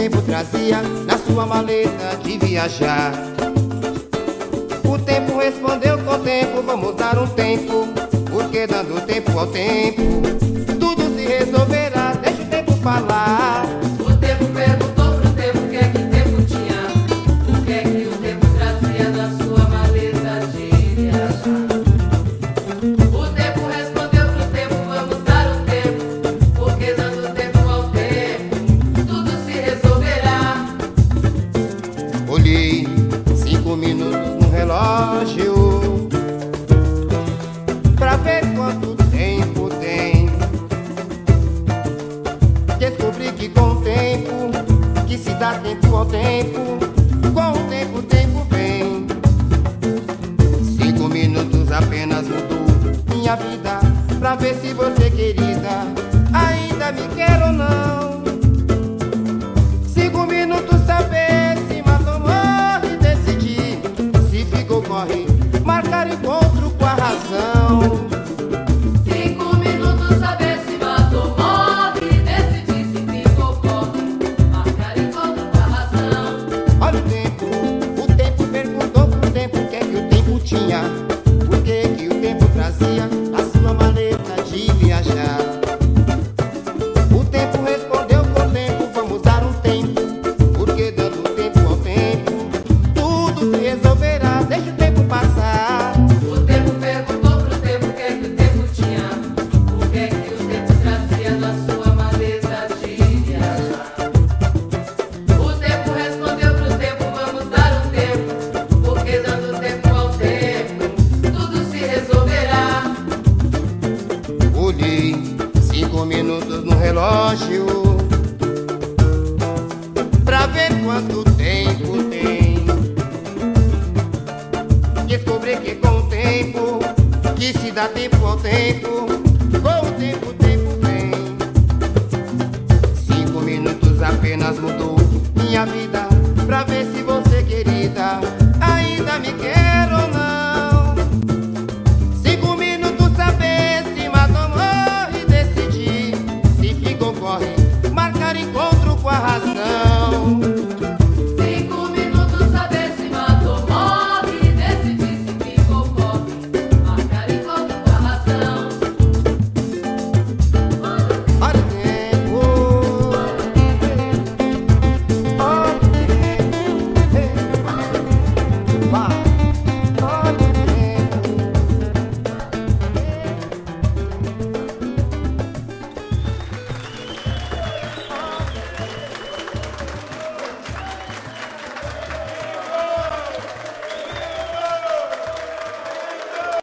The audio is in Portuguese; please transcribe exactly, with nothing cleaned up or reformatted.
tempo trazia na sua maleta de viajar. O tempo respondeu com o tempo, vamos dar um tempo, porque dando tempo ao tempo, tudo se resolverá, deixa o tempo falar. O tempo perguntou pro tempo o que é que o tempo tinha, o que é que o tempo trazia na sua maleta de viajar. O tempo respondeu pro tempo, vamos dar um tempo, porque dando tempo ao tempo, tudo se resolverá. Olhei cinco minutos no relógio pra ver quanto tempo tem. Descobri que com o tempo, que se dá tempo ao tempo, com o tempo o tempo vem. Cinco minutos apenas mudou minha vida, pra ver se você, querida, ainda me quer ou não. Cinco minutos saber se matou, morre, decidir se ficou, corre, marcar encontro com a razão. Cinco minutos saber se matou, morre, decidir se ficou, corre, marcar encontro com a razão. Olha o tempo, o tempo perguntou pro tempo o que é que o tempo tinha, o que é que o tempo trazia a sua maleta de viajar. O tempo respondeu com o tempo, vamos dar um tempo, porque dando tempo ao tempo, tudo se resolverá, deixa o tempo passar. O tempo perguntou pro tempo o que é que o tempo tinha, o que é que o tempo trazia na sua maleta de viajar. O tempo respondeu pro tempo, vamos dar um tempo, porque dando tempo ao tempo, tudo se resolverá. Olhei cinco minutos no relógio pra ver quanto tempo tem. Descobri que com o tempo, que se dá tempo ao tempo, com o tempo o tempo vem. Cinco minutos apenas mudou minha vida, pra ver se